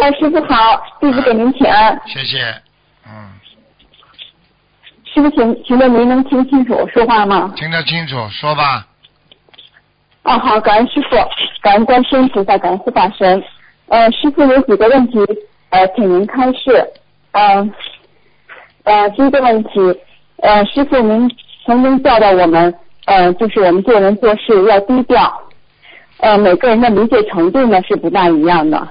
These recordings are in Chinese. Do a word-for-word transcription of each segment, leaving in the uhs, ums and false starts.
哎，师傅好，弟子给您请安。 谢谢。嗯。 师傅，请请问您能听清楚我说话吗？ 听得清楚，说吧。 哦，好，感恩师傅，感恩观世音菩萨，感恩护法神。呃，师傅有几个问题，呃，请您开示。呃，呃，第一个问题，呃，师傅您曾经教导我们，呃，就是我们做人做事要低调。呃，每个人的理解程度呢是不大一样的。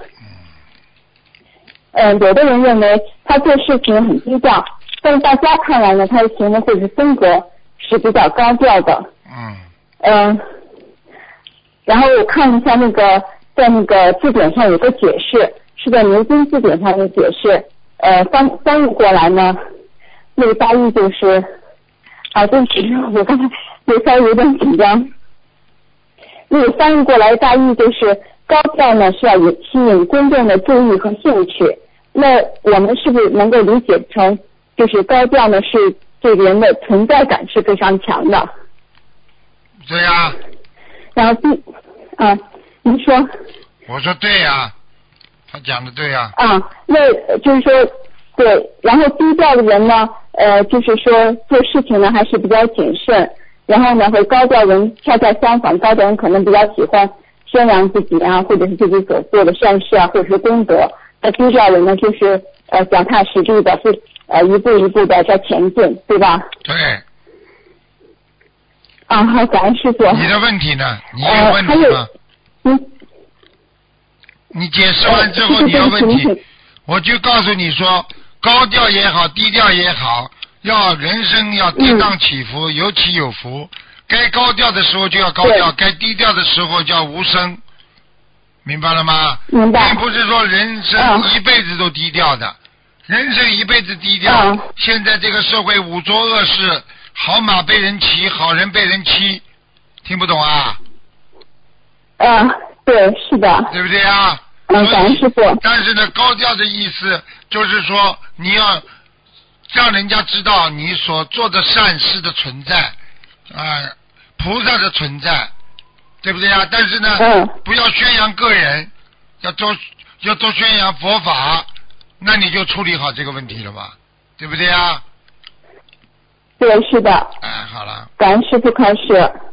呃，有的人认为他做事情很低调，但是大家看来呢，他的行为或者是风格是比较高调的。 嗯。 嗯、呃，然后我看一下那个在那个字典上有个解释，是在牛津字典上的解释。呃，翻翻译过来呢，那个大意就是啊，对不起，我刚才有稍微有点紧张。那个翻译过来的大意就是高调呢是要引吸引公众的注意和兴趣。那我们是不是能够理解成，就是高调呢是这个人的存在感是非常强的？ 对呀、啊。 然后第啊，您说。 我说对呀、啊，他讲的对呀、 啊。啊，那就是说对，然后低调的人呢，呃，就是说做事情呢还是比较谨慎，然后呢和高调人恰恰相反，高调人可能比较喜欢宣扬自己啊，或者是自己所做的善事啊，或者是功德。那低调人呢，就是呃脚踏实地的，是呃一步一步的在前进，对吧？ 对。 啊，好，感恩师傅。 你的问题呢？你有问题吗？ 嗯。 你解释完之后你有问题，我就告诉你说，高调也好，低调也好，要人生要跌宕起伏，嗯、有起有伏。该高调的时候就要高调，该低调的时候叫无声。明白了吗？ 明白。 并不是说人生一辈子都低调的，嗯、人生一辈子低调。嗯、现在这个社会五浊恶世，好马被人骑，好人被人欺，听不懂啊？ 嗯，对，是的。 对不对啊？ 嗯，感恩师傅。 但是呢，高调的意思就是说，你要让人家知道你所做的善事的存在，啊、呃，菩萨的存在。对不对啊？但是呢， 嗯、 不要宣扬个人，要多要多宣扬佛法，那你就处理好这个问题了吧？对不对啊？ 对，是的。 哎，好了。 感恩师父开示。